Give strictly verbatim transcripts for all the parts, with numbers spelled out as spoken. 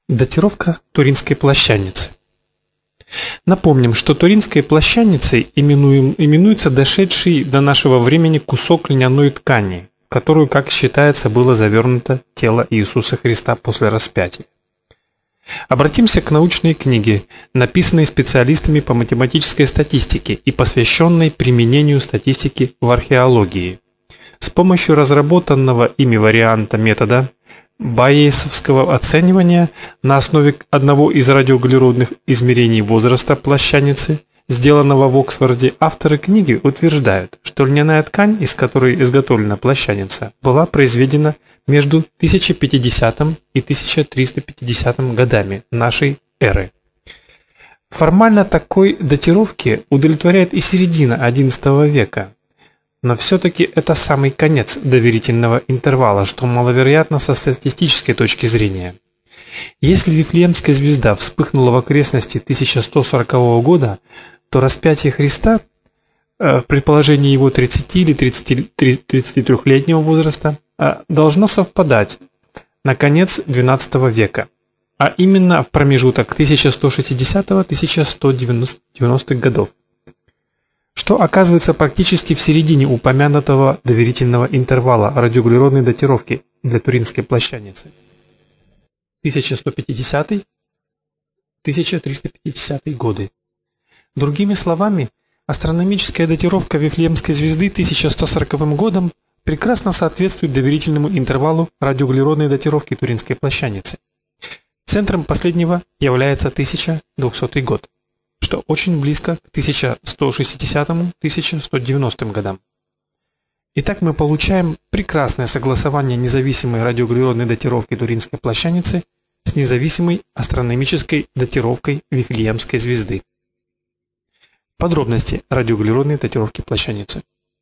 Датировка Туринской плащаницы. Напомним, что Туринской плащаницей именуем, именуется дошедший до нашего времени кусок льняной ткани, в которую, как считается, было завернуто тело Иисуса Христа после распятия. Обратимся к научной книге, написанной специалистами по математической статистике и посвященной применению статистики в археологии. С помощью разработанного ими варианта метода Байесовского оценивания на основе одного из радиоуглеродных измерений возраста плащаницы, сделанного в Оксфорде, авторы книги утверждают, что льняная ткань, из которой изготовлена плащаница, была произведена между тысяча пятидесятым и тысяча триста пятидесятым годами нашей эры. Формально такой датировки удовлетворяет и середина одиннадцатого века. Но все-таки это самый конец доверительного интервала, что маловероятно со статистической точки зрения. Если Вифлеемская звезда вспыхнула в окрестности тысяча сто сорокового года, то распятие Христа, в предположении его тридцати или тридцатитрёхлетнего возраста, должно совпадать на конец двенадцатого века, а именно в промежуток тысяча сто шестидесятого — тысяча сто девяностых годов, что оказывается практически в середине упомянутого доверительного интервала радиоуглеродной датировки для Туринской плащаницы. тысяча сто пятидесятый — тысяча триста пятидесятый годы. Другими словами, астрономическая датировка Вифлеемской звезды тысяча сто сороковым годом прекрасно соответствует доверительному интервалу радиоуглеродной датировки Туринской плащаницы. Центром последнего является тысяча двухсотый год, что очень близко к тысяча сто шестидесятому — тысяча сто девяностым годам. Итак, мы получаем прекрасное согласование независимой радиоуглеродной датировки Туринской плащаницы с независимой астрономической датировкой Вифлеемской звезды. Подробности радиоуглеродной датировки плащаницы.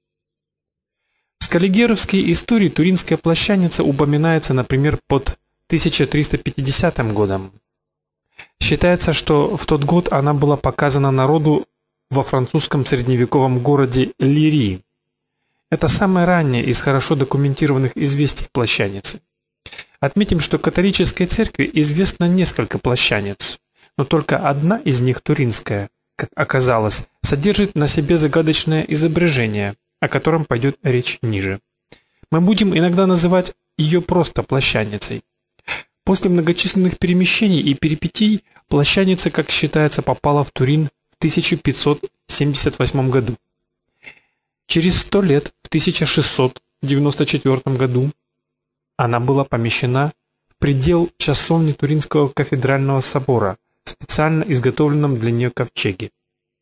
В скаллигеровской истории Туринская плащаница упоминается, например, под тысяча триста пятидесятым годом. Считается, что в тот год она была показана народу во французском средневековом городе Лири. Это самое раннее из хорошо документированных известий плащаницы. Отметим, что католической церкви известно несколько плащаниц, но только одна из них, туринская, как оказалось, содержит на себе загадочное изображение, о котором пойдет речь ниже. Мы будем иногда называть ее просто плащаницей. После многочисленных перемещений и перипетий плащаница, как считается, попала в Турин в тысяча пятьсот семьдесят восьмом году. Через сто лет, в тысяча шестьсот девяносто четвёртом году, она была помещена в предел часовни Туринского кафедрального собора в специально изготовленном для нее ковчеге.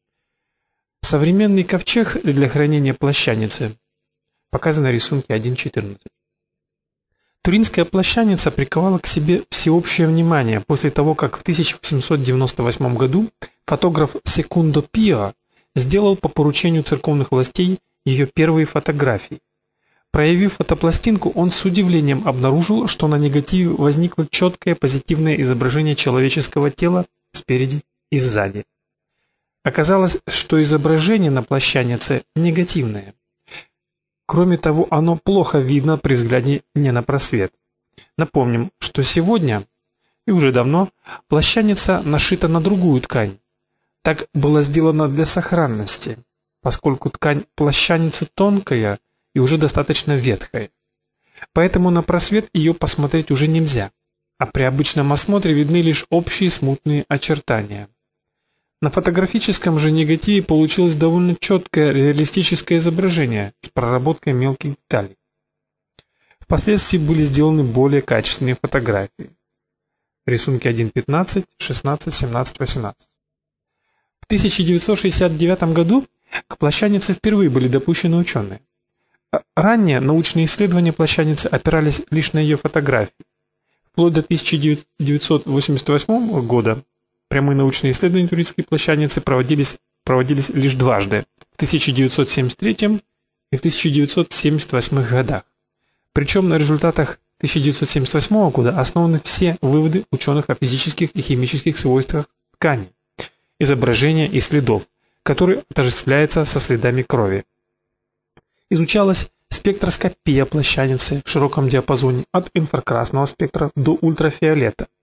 Современный ковчег для хранения плащаницы показан на рисунке один четырнадцать. Туринская плащаница приковала к себе всеобщее внимание после того, как в тысяча восемьсот девяносто восьмом году фотограф Секундо Пио сделал по поручению церковных властей ее первые фотографии. Проявив фотопластинку, он с удивлением обнаружил, что на негативе возникло четкое позитивное изображение человеческого тела спереди и сзади. Оказалось, что изображение на плащанице негативное. Кроме того, оно плохо видно при взгляде не на просвет. Напомним, что сегодня, и уже давно, плащаница нашита на другую ткань. Так было сделано для сохранности, поскольку ткань плащаницы тонкая и уже достаточно ветхая. Поэтому на просвет ее посмотреть уже нельзя, а при обычном осмотре видны лишь общие смутные очертания. На фотографическом же негативе получилось довольно четкое реалистическое изображение с проработкой мелких деталей. Впоследствии были сделаны более качественные фотографии. Рисунки один пятнадцать, шестнадцать, семнадцать, восемнадцать. В тысяча девятьсот шестьдесят девятом году к плащанице впервые были допущены ученые. Ранее научные исследования плащаницы опирались лишь на ее фотографии. Вплоть до тысяча девятьсот восемьдесят восьмого года прямые научные исследования туринской плащаницы проводились, проводились лишь дважды, в тысяча девятьсот семьдесят третьем и в тысяча девятьсот семьдесят восьмом годах. Причем на результатах тысяча девятьсот семьдесят восьмого года основаны все выводы ученых о физических и химических свойствах ткани, изображения и следов, которые отождествляются со следами крови. Изучалась спектроскопия плащаницы в широком диапазоне от инфракрасного спектра до ультрафиолета.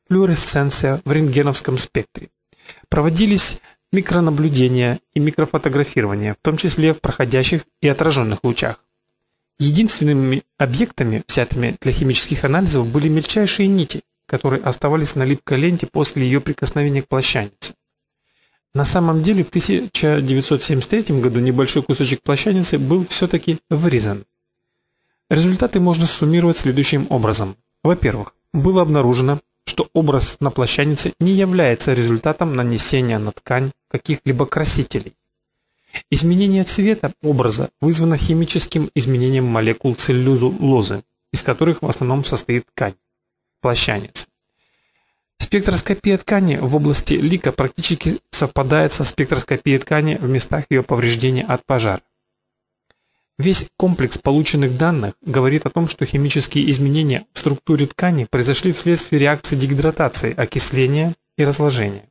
флуоресценция в рентгеновском спектре. Проводились микронаблюдения и микрофотографирование, в том числе в проходящих и отраженных лучах. Единственными объектами, взятыми для химических анализов, были мельчайшие нити, которые оставались на липкой ленте после ее прикосновения к плащанице. На самом деле в тысяча девятьсот семьдесят третьем году небольшой кусочек плащаницы был все-таки вырезан. Результаты можно суммировать следующим образом. Во-первых, было обнаружено, что образ на плащанице не является результатом нанесения на ткань каких-либо красителей. Изменение цвета образа вызвано химическим изменением молекул целлюлозы, из которых в основном состоит ткань плащаницы. Спектроскопия ткани в области лика практически совпадает со спектроскопией ткани в местах ее повреждения от пожара. Весь комплекс полученных данных говорит о том, что химические изменения в структуре ткани произошли вследствие реакции дегидратации, окисления и разложения.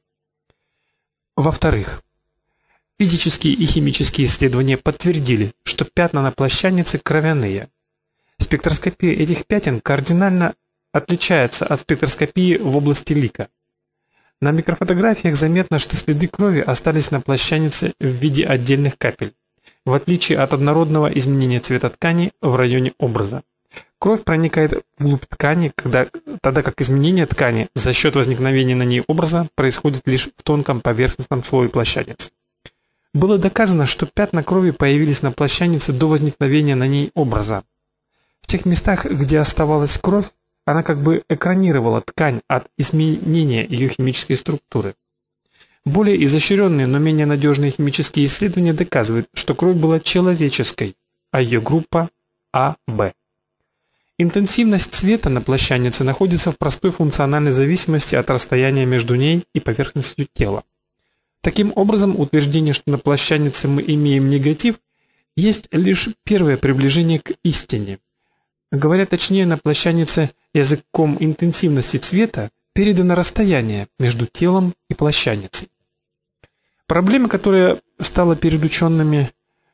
Во-вторых, физические и химические исследования подтвердили, что пятна на плащанице кровяные. Спектроскопия этих пятен кардинально отличается от спектроскопии в области лика. На микрофотографиях заметно, что следы крови остались на плащанице в виде отдельных капель, в отличие от однородного изменения цвета ткани в районе образа. Кровь проникает вглубь ткани, когда, тогда как изменение ткани за счет возникновения на ней образа происходит лишь в тонком поверхностном слое плащаницы. Было доказано, что пятна крови появились на плащанице до возникновения на ней образа. В тех местах, где оставалась кровь, она как бы экранировала ткань от изменения ее химической структуры. Более изощренные, но менее надежные химические исследования доказывают, что кровь была человеческой, а ее группа А Б. Интенсивность цвета на плащанице находится в простой функциональной зависимости от расстояния между ней и поверхностью тела. Таким образом, утверждение, что на плащанице мы имеем негатив, есть лишь первое приближение к истине. Говоря точнее, на плащанице языком интенсивности цвета передано расстояние между телом и плащаницей. Проблема, которая стала перед учеными,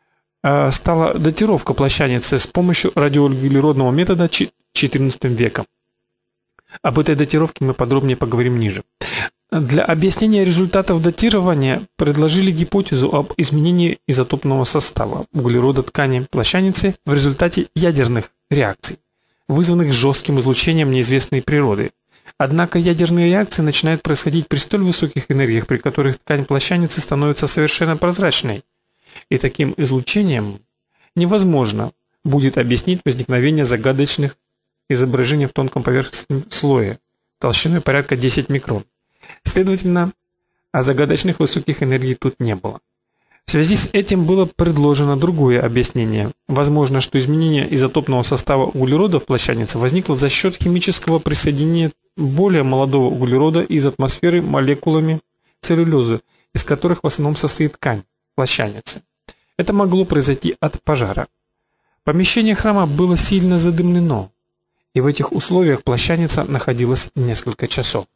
стала датировка плащаницы с помощью радиоуглеродного метода четырнадцатым веком. Об этой датировке мы подробнее поговорим ниже. Для объяснения результатов датирования предложили гипотезу об изменении изотопного состава углерода ткани плащаницы в результате ядерных реакций, вызванных жестким излучением неизвестной природы. Однако ядерные реакции начинают происходить при столь высоких энергиях, при которых ткань плащаницы становится совершенно прозрачной. И таким излучением невозможно будет объяснить возникновение загадочных изображений в тонком поверхностном слое толщиной порядка десять микрон. Следовательно, а загадочных высоких энергий тут не было. В связи с этим было предложено другое объяснение. Возможно, что изменение изотопного состава углерода в плащанице возникло за счет химического присоединения более молодого углерода из атмосферы молекулами целлюлозы, из которых в основном состоит ткань плащаницы. Это могло произойти от пожара. Помещение храма было сильно задымлено, и в этих условиях плащаница находилась несколько часов.